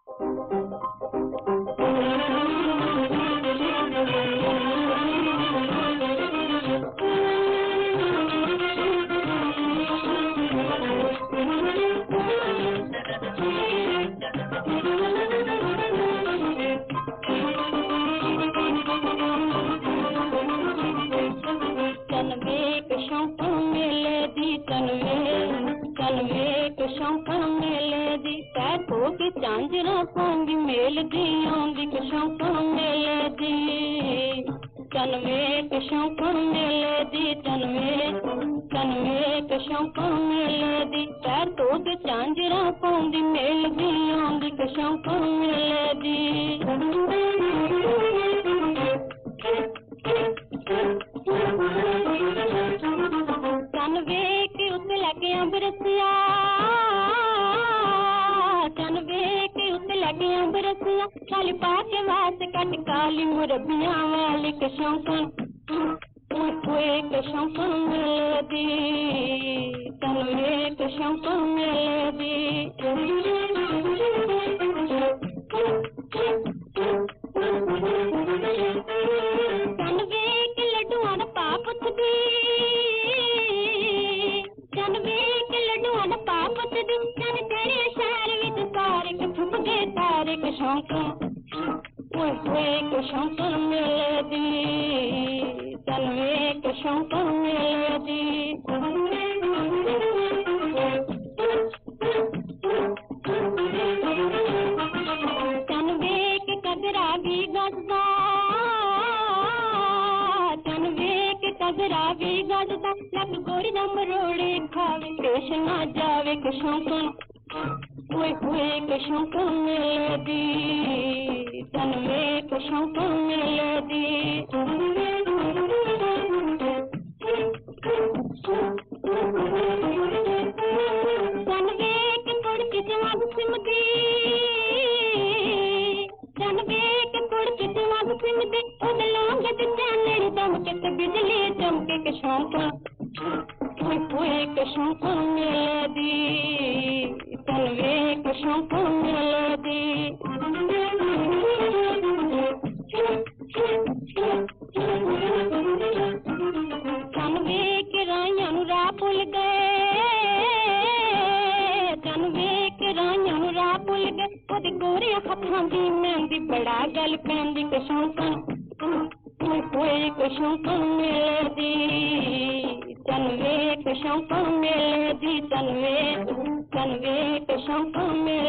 झांझरा Pangi mail दी आंदी कशौंका मेले दी तनवे कशौंका मेले दी तनवे कशौंका मेले दी पैर तो झांझरा पांगी मेल दी आंदी कशौंका मेले दी तनवे के उत्ते लगे अंबरसिया बरसिया काली पाके वास कट काली मुरबिया वाली कशौंकन कशौंकन मिले दी तनवे कशौंकन मिले दी तनवे के लड्डुआ दा पापत दी तनवे के लड्डुआ दा पापत दी तन तेरे शहर विच सारे ठुक गए तारे कशौंकन कशौंकन मिले दी तनवे कशौंकन मिले दी तनवे के कजरा भी गजदा तनवे के कजरा भी गजदा लग गोरी दा मरोड़े खावे पेश ना जावे कशौंकन कशौंकन मिले दी तनवे कशौंकन मिले दी तनवे के कुड़की जवाब सिमदी तनवे के कुड़की जवाब सिमदी उन लोग दे चानड़ दमके ते बिजली चमके कशौंकन कशौंकन मिले दी तनवे कशौंकन मिले दी तनवे के राइयां नु राह भुल गए तनवे के राइयां नु राह भुल गए ओदे गोरे हत्थां दी मेहंदी बड़ा गल पैंदी कशौंकन कशौंकन मिले दी तनवे कशौंकन मिले दी तनवे कशौंकन मिले